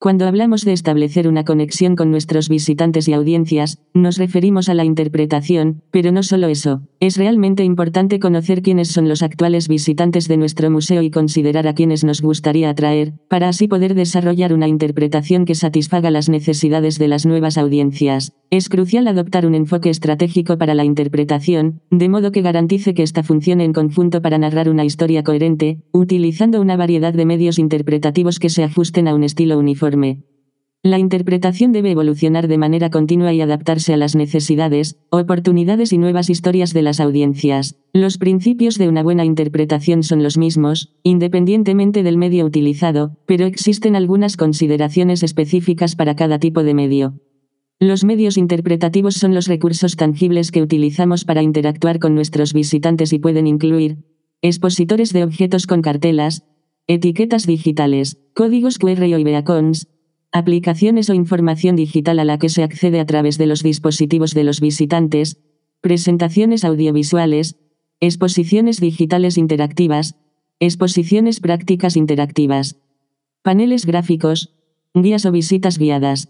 Cuando hablamos de establecer una conexión con nuestros visitantes y audiencias, nos referimos a la interpretación, pero no solo eso. Es realmente importante conocer quiénes son los actuales visitantes de nuestro museo y considerar a quienes nos gustaría atraer, para así poder desarrollar una interpretación que satisfaga las necesidades de las nuevas audiencias. Es crucial adoptar un enfoque estratégico para la interpretación, de modo que garantice que ésta funcione en conjunto para narrar una historia coherente, utilizando una variedad de medios interpretativos que se ajusten a un estilo uniforme. La interpretación debe evolucionar de manera continua y adaptarse a las necesidades, oportunidades y nuevas historias de las audiencias. Los principios de una buena interpretación son los mismos, independientemente del medio utilizado, pero existen algunas consideraciones específicas para cada tipo de medio. Los medios interpretativos son los recursos tangibles que utilizamos para interactuar con nuestros visitantes y pueden incluir expositores de objetos con cartelas, etiquetas digitales, códigos QR o beacons, aplicaciones o información digital a la que se accede a través de los dispositivos de los visitantes, presentaciones audiovisuales, exposiciones digitales interactivas, exposiciones prácticas interactivas, paneles gráficos, guías o visitas guiadas.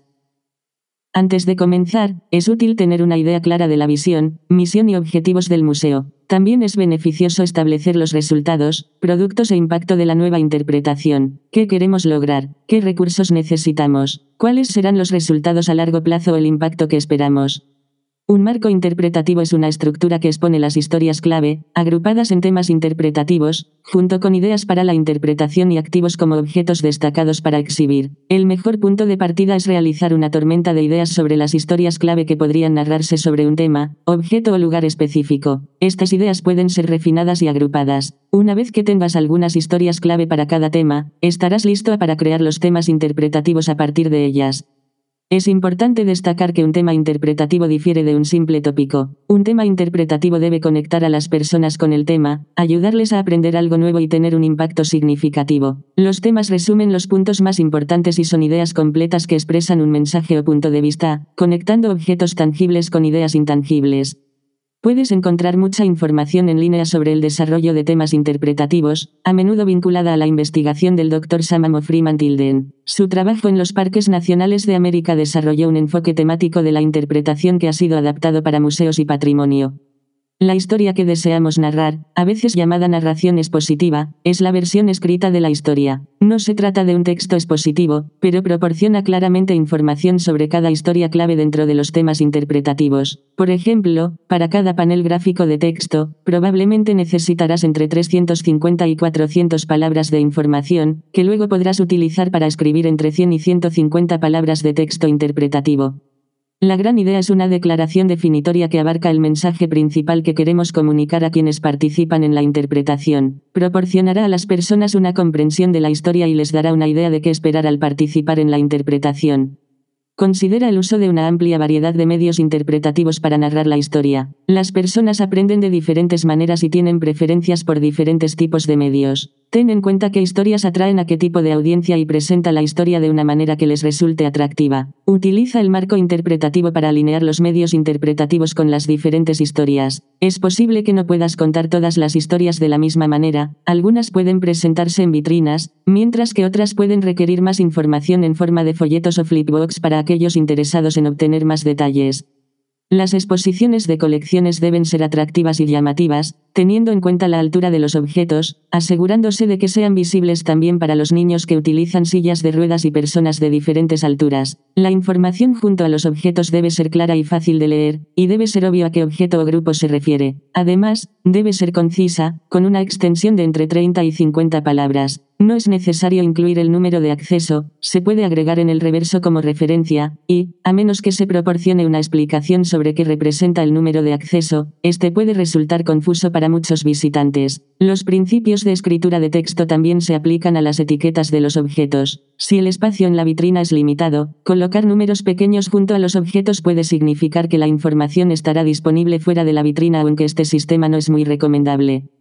Antes de comenzar, es útil tener una idea clara de la visión, misión y objetivos del museo. También es beneficioso establecer los resultados, productos e impacto de la nueva interpretación. ¿Qué queremos lograr? ¿Qué recursos necesitamos? ¿Cuáles serán los resultados a largo plazo o el impacto que esperamos? Un marco interpretativo es una estructura que expone las historias clave, agrupadas en temas interpretativos, junto con ideas para la interpretación y activos como objetos destacados para exhibir. El mejor punto de partida es realizar una tormenta de ideas sobre las historias clave que podrían narrarse sobre un tema, objeto o lugar específico. Estas ideas pueden ser refinadas y agrupadas. Una vez que tengas algunas historias clave para cada tema, estarás listo para crear los temas interpretativos a partir de ellas. Es importante destacar que un tema interpretativo difiere de un simple tópico. Un tema interpretativo debe conectar a las personas con el tema, ayudarles a aprender algo nuevo y tener un impacto significativo. Los temas resumen los puntos más importantes y son ideas completas que expresan un mensaje o punto de vista, conectando objetos tangibles con ideas intangibles. Puedes encontrar mucha información en línea sobre el desarrollo de temas interpretativos, a menudo vinculada a la investigación del Dr. Samamo Freeman Tilden. Su trabajo en los Parques Nacionales de América desarrolló un enfoque temático de la interpretación que ha sido adaptado para museos y patrimonio. La historia que deseamos narrar, a veces llamada narración expositiva, es la versión escrita de la historia. No se trata de un texto expositivo, pero proporciona claramente información sobre cada historia clave dentro de los temas interpretativos. Por ejemplo, para cada panel gráfico de texto, probablemente necesitarás entre 350 y 400 palabras de información, que luego podrás utilizar para escribir entre 100 y 150 palabras de texto interpretativo. La gran idea es una declaración definitoria que abarca el mensaje principal que queremos comunicar a quienes participan en la interpretación. Proporcionará a las personas una comprensión de la historia y les dará una idea de qué esperar al participar en la interpretación. Considera el uso de una amplia variedad de medios interpretativos para narrar la historia. Las personas aprenden de diferentes maneras y tienen preferencias por diferentes tipos de medios. Ten en cuenta qué historias atraen a qué tipo de audiencia y presenta la historia de una manera que les resulte atractiva. Utiliza el marco interpretativo para alinear los medios interpretativos con las diferentes historias. Es posible que no puedas contar todas las historias de la misma manera, algunas pueden presentarse en vitrinas, mientras que otras pueden requerir más información en forma de folletos o flipbooks para aquellos interesados en obtener más detalles. Las exposiciones de colecciones deben ser atractivas y llamativas, teniendo en cuenta la altura de los objetos, asegurándose de que sean visibles también para los niños que utilizan sillas de ruedas y personas de diferentes alturas. La información junto a los objetos debe ser clara y fácil de leer, y debe ser obvio a qué objeto o grupo se refiere. Además, debe ser concisa, con una extensión de entre 30 y 50 palabras. No es necesario incluir el número de acceso, se puede agregar en el reverso como referencia, y, a menos que se proporcione una explicación sobre qué representa el número de acceso, este puede resultar confuso para muchos visitantes. Los principios de escritura de texto también se aplican a las etiquetas de los objetos. Si el espacio en la vitrina es limitado, colocar números pequeños junto a los objetos puede significar que la información estará disponible fuera de la vitrina, aunque este sistema no es muy recomendable.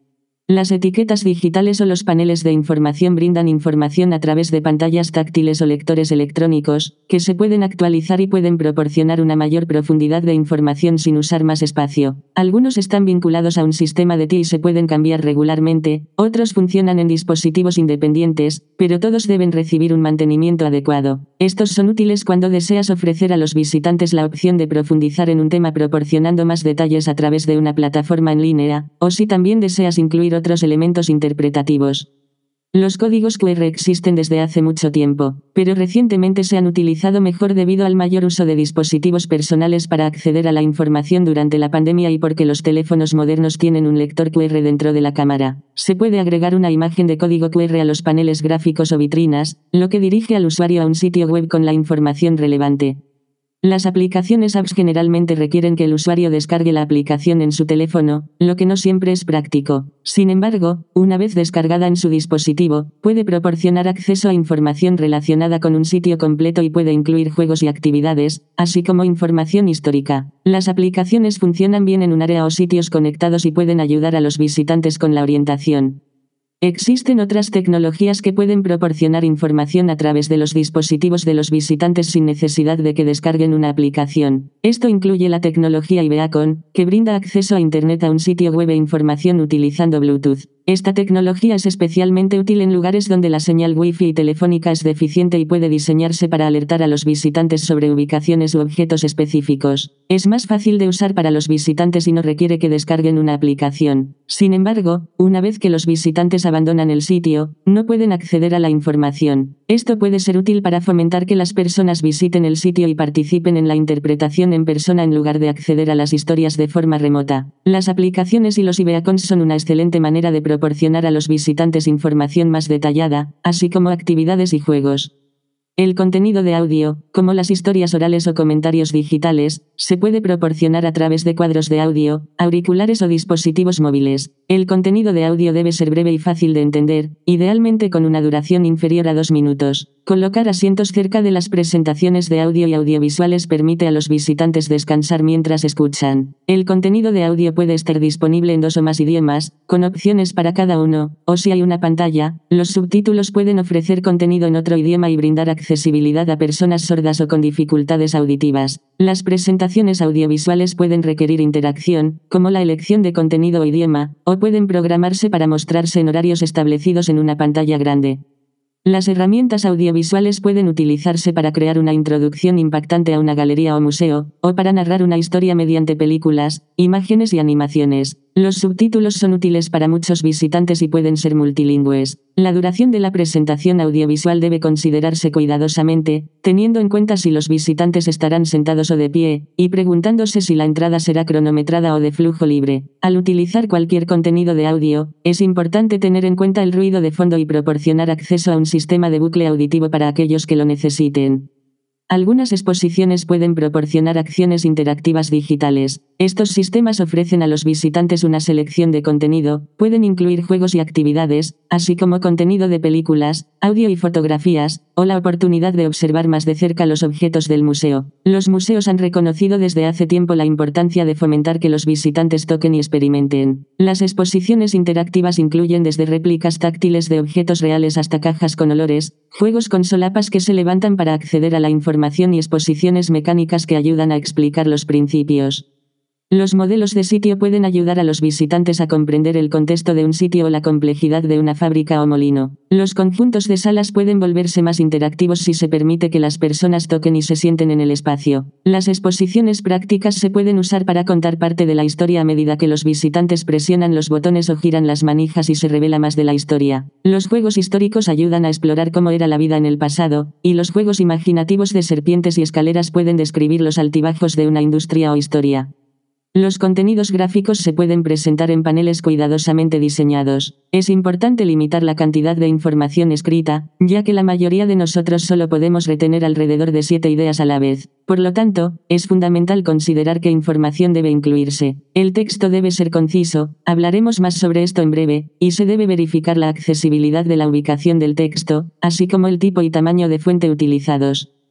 Las etiquetas digitales o los paneles de información brindan información a través de pantallas táctiles o lectores electrónicos, que se pueden actualizar y pueden proporcionar una mayor profundidad de información sin usar más espacio. Algunos están vinculados a un sistema de TI y se pueden cambiar regularmente, otros funcionan en dispositivos independientes, pero todos deben recibir un mantenimiento adecuado. Estos son útiles cuando deseas ofrecer a los visitantes la opción de profundizar en un tema proporcionando más detalles a través de una plataforma en línea, o si también deseas incluir otros elementos interpretativos. Los códigos QR existen desde hace mucho tiempo, pero recientemente se han utilizado mejor debido al mayor uso de dispositivos personales para acceder a la información durante la pandemia y porque los teléfonos modernos tienen un lector QR dentro de la cámara. Se puede agregar una imagen de código QR a los paneles gráficos o vitrinas, lo que dirige al usuario a un sitio web con la información relevante. Las aplicaciones apps generalmente requieren que el usuario descargue la aplicación en su teléfono, lo que no siempre es práctico. Sin embargo, una vez descargada en su dispositivo, puede proporcionar acceso a información relacionada con un sitio completo y puede incluir juegos y actividades, así como información histórica. Las aplicaciones funcionan bien en un área o sitios conectados y pueden ayudar a los visitantes con la orientación. Existen otras tecnologías que pueden proporcionar información a través de los dispositivos de los visitantes sin necesidad de que descarguen una aplicación. Esto incluye la tecnología iBeacon, que brinda acceso a Internet a un sitio web e información utilizando Bluetooth. Esta tecnología es especialmente útil en lugares donde la señal Wi-Fi telefónica es deficiente y puede diseñarse para alertar a los visitantes sobre ubicaciones u objetos específicos. Es más fácil de usar para los visitantes y no requiere que descarguen una aplicación. Sin embargo, una vez que los visitantes abandonan el sitio, no pueden acceder a la información. Esto puede ser útil para fomentar que las personas visiten el sitio y participen en la interpretación en persona en lugar de acceder a las historias de forma remota. Las aplicaciones y los iBeacons son una excelente manera de proporcionar a los visitantes información más detallada, así como actividades y juegos. El contenido de audio, como las historias orales o comentarios digitales, se puede proporcionar a través de cuadros de audio, auriculares o dispositivos móviles. El contenido de audio debe ser breve y fácil de entender, idealmente con una duración inferior a 2 minutos. Colocar asientos cerca de las presentaciones de audio y audiovisuales permite a los visitantes descansar mientras escuchan. El contenido de audio puede estar disponible en 2 o más idiomas, con opciones para cada uno, o si hay una pantalla, los subtítulos pueden ofrecer contenido en otro idioma y brindar accesibilidad a personas sordas o con dificultades auditivas. Las presentaciones audiovisuales pueden requerir interacción, como la elección de contenido o idioma, o pueden programarse para mostrarse en horarios establecidos en una pantalla grande. Las herramientas audiovisuales pueden utilizarse para crear una introducción impactante a una galería o museo, o para narrar una historia mediante películas, imágenes y animaciones. Los subtítulos son útiles para muchos visitantes y pueden ser multilingües. La duración de la presentación audiovisual debe considerarse cuidadosamente, teniendo en cuenta si los visitantes estarán sentados o de pie, y preguntándose si la entrada será cronometrada o de flujo libre. Al utilizar cualquier contenido de audio, es importante tener en cuenta el ruido de fondo y proporcionar acceso a un sistema de bucle auditivo para aquellos que lo necesiten. Algunas exposiciones pueden proporcionar acciones interactivas digitales. Estos sistemas ofrecen a los visitantes una selección de contenido, pueden incluir juegos y actividades, así como contenido de películas, audio y fotografías, o la oportunidad de observar más de cerca los objetos del museo. Los museos han reconocido desde hace tiempo la importancia de fomentar que los visitantes toquen y experimenten. Las exposiciones interactivas incluyen desde réplicas táctiles de objetos reales hasta cajas con olores, juegos con solapas que se levantan para acceder a la información y exposiciones mecánicas que ayudan a explicar los principios. Los modelos de sitio pueden ayudar a los visitantes a comprender el contexto de un sitio o la complejidad de una fábrica o molino. Los conjuntos de salas pueden volverse más interactivos si se permite que las personas toquen y se sienten en el espacio. Las exposiciones prácticas se pueden usar para contar parte de la historia a medida que los visitantes presionan los botones o giran las manijas y se revela más de la historia. Los juegos históricos ayudan a explorar cómo era la vida en el pasado, y los juegos imaginativos de serpientes y escaleras pueden describir los altibajos de una industria o historia. Los contenidos gráficos se pueden presentar en paneles cuidadosamente diseñados. Es importante limitar la cantidad de información escrita, ya que la mayoría de nosotros solo podemos retener alrededor de 7 ideas a la vez. Por lo tanto, es fundamental considerar qué información debe incluirse. El texto debe ser conciso, hablaremos más sobre esto en breve, y se debe verificar la accesibilidad de la ubicación del texto, así como el tipo y tamaño de fuente utilizados.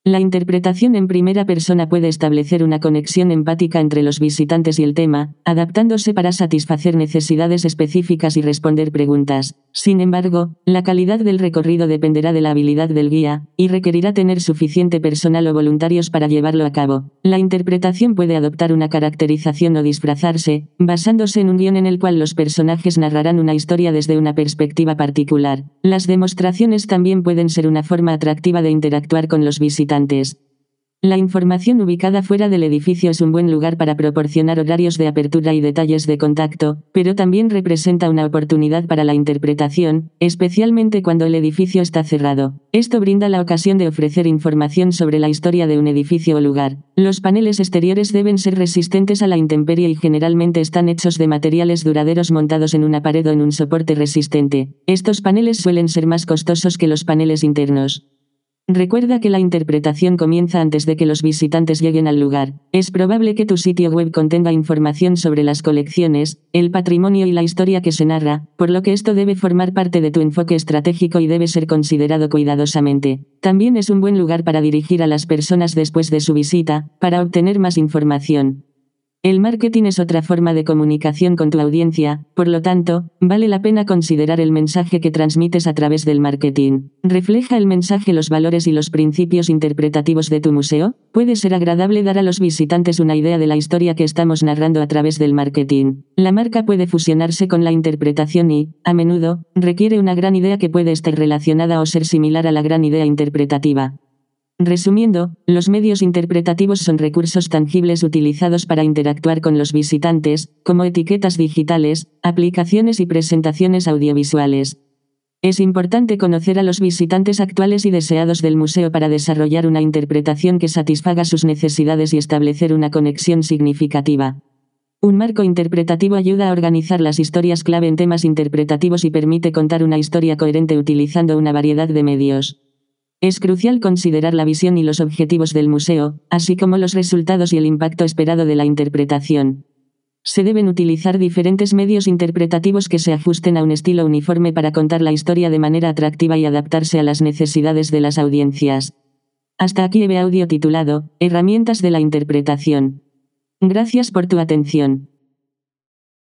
La interpretación en primera persona puede establecer una conexión empática entre los visitantes y el tema, adaptándose para satisfacer necesidades específicas y responder preguntas. Sin embargo, la calidad del recorrido dependerá de la habilidad del guía, y requerirá tener suficiente personal o voluntarios para llevarlo a cabo. La interpretación puede adoptar una caracterización o disfrazarse, basándose en un guión en el cual los personajes narrarán una historia desde una perspectiva particular. Las demostraciones también pueden ser una forma atractiva de interactuar con los visitantes. La información ubicada fuera del edificio es un buen lugar para proporcionar horarios de apertura y detalles de contacto, pero también representa una oportunidad para la interpretación, especialmente cuando el edificio está cerrado. Esto brinda la ocasión de ofrecer información sobre la historia de un edificio o lugar. Los paneles exteriores deben ser resistentes a la intemperie y generalmente están hechos de materiales duraderos montados en una pared o en un soporte resistente. Estos paneles suelen ser más costosos que los paneles internos. Recuerda que la interpretación comienza antes de que los visitantes lleguen al lugar. Es probable que tu sitio web contenga información sobre las colecciones, el patrimonio y la historia que se narra, por lo que esto debe formar parte de tu enfoque estratégico y debe ser considerado cuidadosamente. También es un buen lugar para dirigir a las personas después de su visita, para obtener más información. El marketing es otra forma de comunicación con tu audiencia, por lo tanto, vale la pena considerar el mensaje que transmites a través del marketing. ¿Refleja el mensaje los valores y los principios interpretativos de tu museo? Puede ser agradable dar a los visitantes una idea de la historia que estamos narrando a través del marketing. La marca puede fusionarse con la interpretación y, a menudo, requiere una gran idea que puede estar relacionada o ser similar a la gran idea interpretativa. Resumiendo, los medios interpretativos son recursos tangibles utilizados para interactuar con los visitantes, como etiquetas digitales, aplicaciones y presentaciones audiovisuales. Es importante conocer a los visitantes actuales y deseados del museo para desarrollar una interpretación que satisfaga sus necesidades y establecer una conexión significativa. Un marco interpretativo ayuda a organizar las historias clave en temas interpretativos y permite contar una historia coherente utilizando una variedad de medios. Es crucial considerar la visión y los objetivos del museo, así como los resultados y el impacto esperado de la interpretación. Se deben utilizar diferentes medios interpretativos que se ajusten a un estilo uniforme para contar la historia de manera atractiva y adaptarse a las necesidades de las audiencias. Hasta aquí el audio titulado Herramientas de la interpretación. Gracias por tu atención.